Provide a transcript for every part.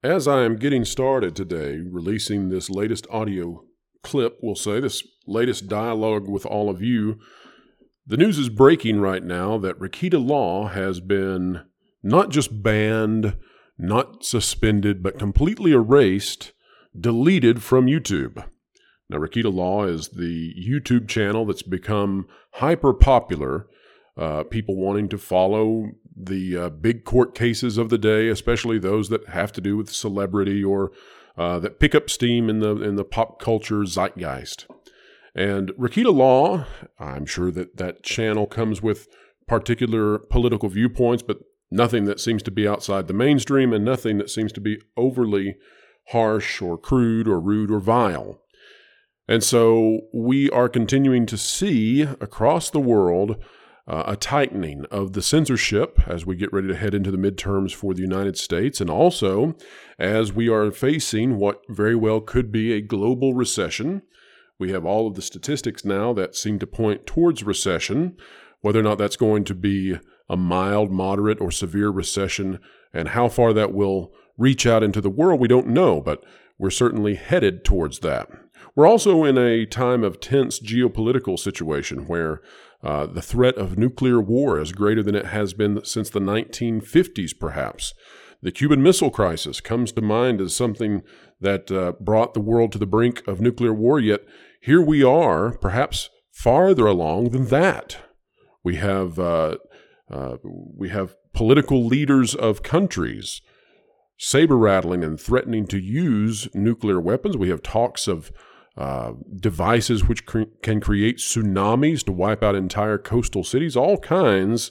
As I am getting started today, releasing this latest audio clip, we'll say, this latest dialogue with all of you, the news is breaking right now that Rekieta Law has been not just banned, not suspended, but completely erased, deleted from YouTube. Now, Rekieta Law is the YouTube channel that's become hyper popular. People wanting to follow the big court cases of the day, especially those that have to do with celebrity or that pick up steam in the pop culture zeitgeist. And Rekieta Law, I'm sure that channel comes with particular political viewpoints, but nothing that seems to be outside the mainstream and nothing that seems to be overly harsh or crude or rude or vile. And so we are continuing to see across the world a tightening of the censorship as we get ready to head into the midterms for the United States, and also as we are facing what very well could be a global recession. We have all of the statistics now that seem to point towards recession. Whether or not that's going to be a mild, moderate, or severe recession, and how far that will reach out into the world, we don't know, but we're certainly headed towards that. We're also in a time of tense geopolitical situation where the threat of nuclear war is greater than it has been since the 1950s, perhaps. The Cuban Missile Crisis comes to mind as something that brought the world to the brink of nuclear war, yet here we are, perhaps farther along than that. We have political leaders of countries saber-rattling and threatening to use nuclear weapons. We have talks of devices which can create tsunamis to wipe out entire coastal cities, all kinds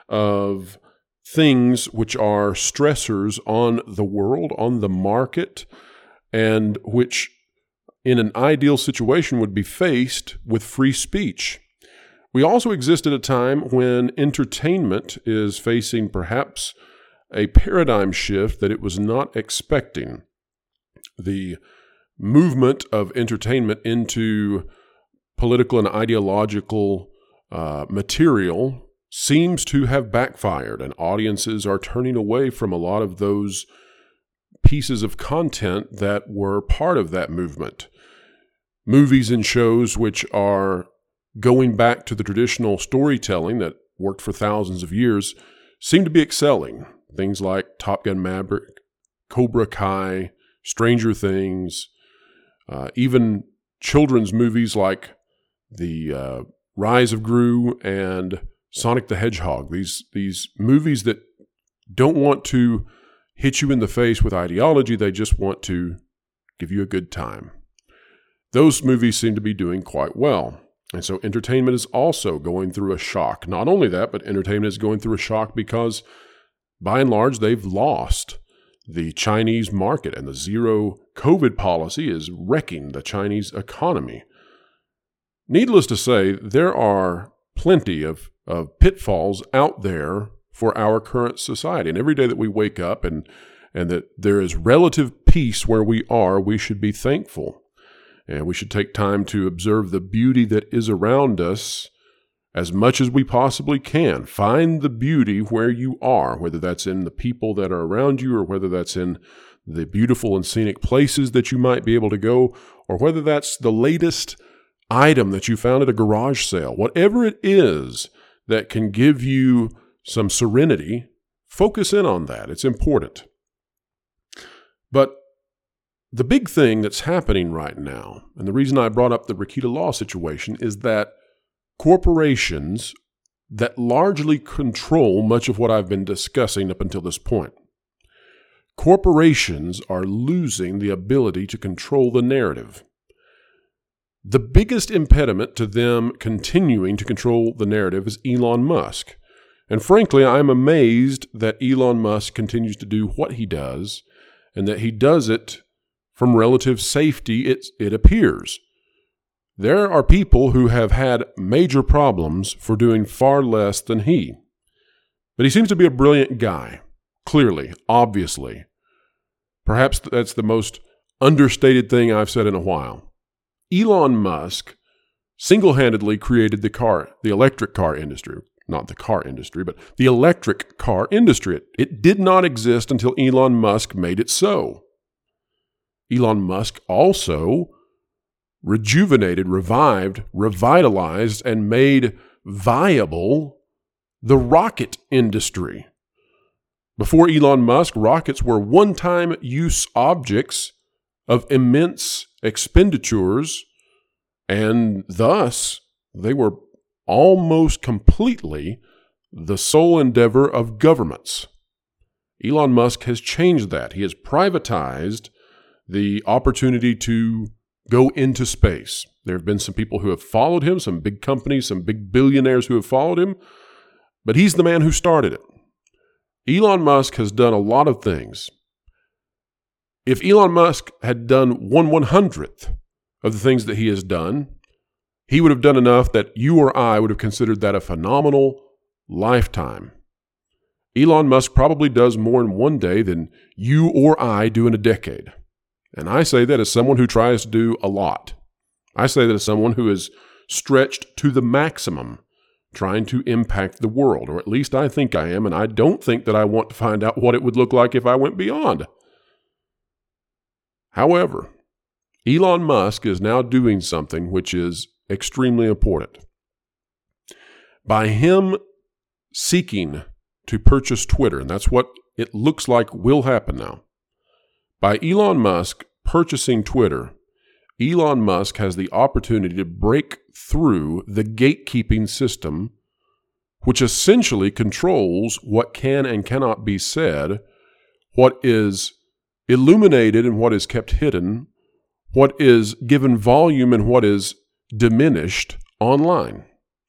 of things which are stressors on the world, on the market, and which in an ideal situation would be faced with free speech. We also exist at a time when entertainment is facing perhaps a paradigm shift that it was not expecting. The movement of entertainment into political and ideological material seems to have backfired, and audiences are turning away from a lot of those pieces of content that were part of that movement. Movies and shows which are going back to the traditional storytelling that worked for thousands of years seem to be excelling. Things like Top Gun Maverick, Cobra Kai, Stranger Things, even children's movies like The Rise of Gru and Sonic the Hedgehog. These movies that don't want to hit you in the face with ideology, they just want to give you a good time. Those movies seem to be doing quite well. And so entertainment is also going through a shock. Not only that, but entertainment is going through a shock because, by and large, they've lost the Chinese market, and the zero COVID policy is wrecking the Chinese economy. Needless to say, there are plenty of pitfalls out there for our current society. And every day that we wake up and that there is relative peace where we are, we should be thankful. And we should take time to observe the beauty that is around us as much as we possibly can. Find the beauty where you are, whether that's in the people that are around you or whether that's in the beautiful and scenic places that you might be able to go, or whether that's the latest item that you found at a garage sale. Whatever it is that can give you some serenity, focus in on that. It's important. But the big thing that's happening right now, and the reason I brought up the Rekieta Law situation, is that corporations that largely control much of what I've been discussing up until this point. Corporations are losing the ability to control the narrative. The biggest impediment to them continuing to control the narrative is Elon Musk. And frankly, I'm amazed that Elon Musk continues to do what he does, and that he does it from relative safety, it appears. There are people who have had major problems for doing far less than he. But he seems to be a brilliant guy, clearly, obviously. Perhaps that's the most understated thing I've said in a while. Elon Musk single-handedly created the electric car industry. Not the car industry, but the electric car industry. It did not exist until Elon Musk made it so. Elon Musk also rejuvenated, revived, revitalized, and made viable the rocket industry. Before Elon Musk, rockets were one-time use objects of immense expenditures, and thus they were almost completely the sole endeavor of governments. Elon Musk has changed that. He has privatized the opportunity to go into space. There have been some people who have followed him, some big companies, some big billionaires who have followed him, but he's the man who started it. Elon Musk has done a lot of things. If Elon Musk had done 1/100th of the things that he has done, he would have done enough that you or I would have considered that a phenomenal lifetime. Elon Musk probably does more in one day than you or I do in a decade. And I say that as someone who tries to do a lot. I say that as someone who is stretched to the maximum, trying to impact the world, or at least I think I am, and I don't think that I want to find out what it would look like if I went beyond. However, Elon Musk is now doing something which is extremely important. By him seeking to purchase Twitter, and that's what it looks like will happen now. By Elon Musk purchasing Twitter, Elon Musk has the opportunity to break through the gatekeeping system, which essentially controls what can and cannot be said, what is illuminated and what is kept hidden, what is given volume and what is diminished online.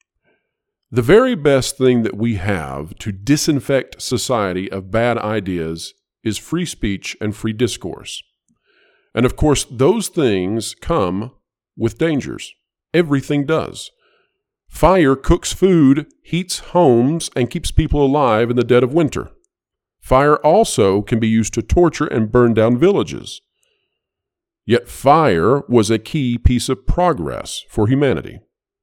The very best thing that we have to disinfect society of bad ideas is free speech and free discourse. And of course, those things come with dangers. Everything does. Fire cooks food, heats homes, and keeps people alive in the dead of winter. Fire also can be used to torture and burn down villages. Yet fire was a key piece of progress for humanity.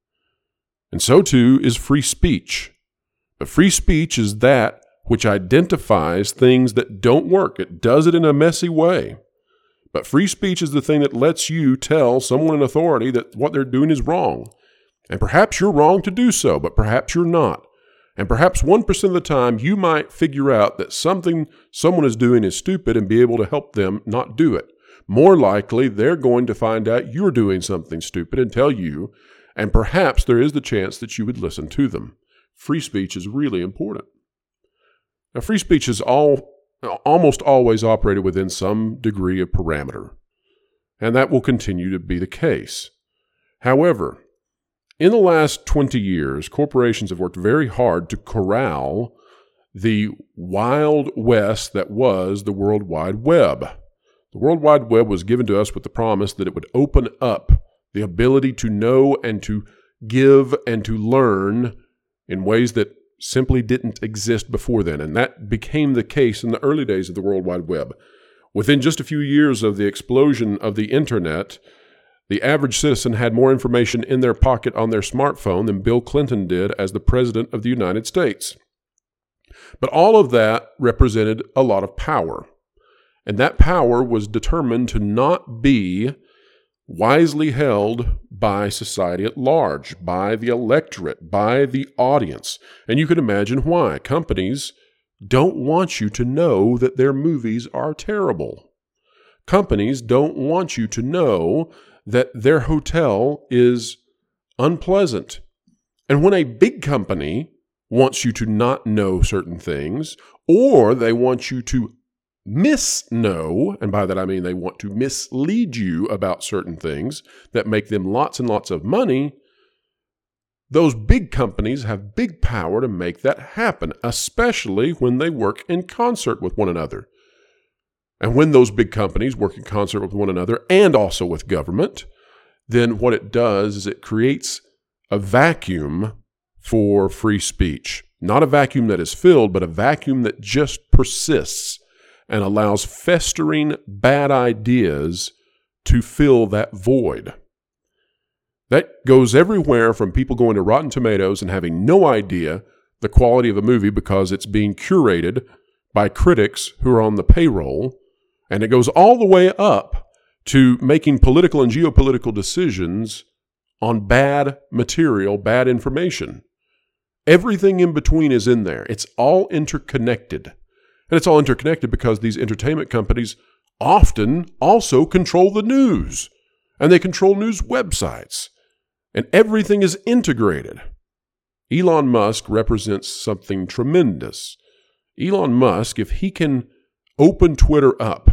And so too is free speech. But free speech is that which identifies things that don't work. It does it in a messy way. But free speech is the thing that lets you tell someone in authority that what they're doing is wrong. And perhaps you're wrong to do so, but perhaps you're not. And perhaps 1% of the time you might figure out that something someone is doing is stupid and be able to help them not do it. More likely, they're going to find out you're doing something stupid and tell you, and perhaps there is the chance that you would listen to them. Free speech is really important. Now, free speech is almost always operated within some degree of parameter, and that will continue to be the case. However, in the last 20 years, corporations have worked very hard to corral the wild west that was the World Wide Web. The World Wide Web was given to us with the promise that it would open up the ability to know and to give and to learn in ways that simply didn't exist before then. And that became the case in the early days of the World Wide Web. Within just a few years of the explosion of the internet, the average citizen had more information in their pocket on their smartphone than Bill Clinton did as the President of the United States. But all of that represented a lot of power. And that power was determined to not be wisely held by society at large, by the electorate, by the audience. And you can imagine why. Companies don't want you to know that their movies are terrible. Companies don't want you to know that their hotel is unpleasant. And when a big company wants you to not know certain things, or they want you to misknow, and by that I mean they want to mislead you about certain things that make them lots and lots of money, those big companies have big power to make that happen, especially when they work in concert with one another. And when those big companies work in concert with one another and also with government, then what it does is it creates a vacuum for free speech. Not a vacuum that is filled, but a vacuum that just persists and allows festering bad ideas to fill that void. That goes everywhere from people going to Rotten Tomatoes and having no idea the quality of a movie because it's being curated by critics who are on the payroll, and it goes all the way up to making political and geopolitical decisions on bad material, bad information. Everything in between is in there. It's all interconnected. And it's all interconnected because these entertainment companies often also control the news, and they control news websites, and everything is integrated. Elon Musk represents something tremendous. Elon Musk, if he can open Twitter up,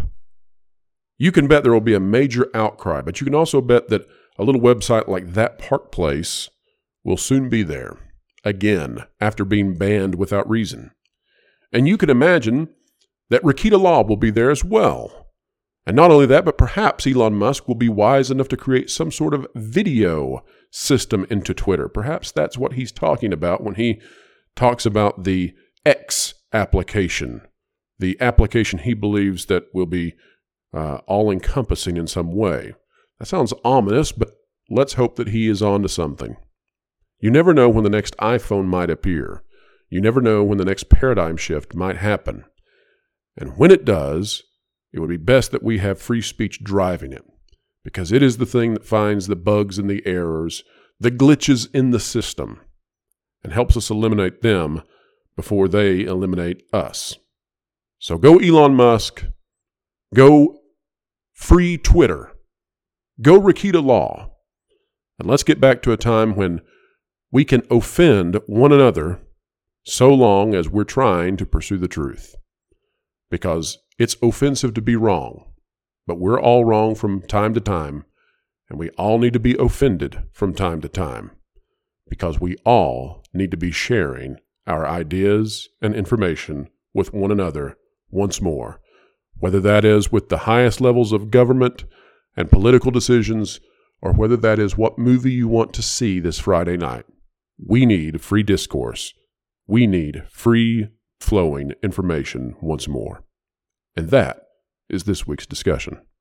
you can bet there will be a major outcry, but you can also bet that a little website like That Park Place will soon be there again after being banned without reason. And you can imagine that Rakita Law will be there as well. And not only that, but perhaps Elon Musk will be wise enough to create some sort of video system into Twitter. Perhaps that's what he's talking about when he talks about the X application, the application he believes that will be all-encompassing in some way. That sounds ominous, but let's hope that he is on to something. You never know when the next iPhone might appear. You never know when the next paradigm shift might happen. And when it does, it would be best that we have free speech driving it, because it is the thing that finds the bugs and the errors, the glitches in the system, and helps us eliminate them before they eliminate us. So go Elon Musk, go free Twitter, go Rakita Law, and let's get back to a time when we can offend one another so long as we're trying to pursue the truth. Because it's offensive to be wrong, but we're all wrong from time to time, and we all need to be offended from time to time, because we all need to be sharing our ideas and information with one another once more, whether that is with the highest levels of government and political decisions, or whether that is what movie you want to see this Friday night. We need free discourse. We need free flowing information once more. And that is this week's discussion.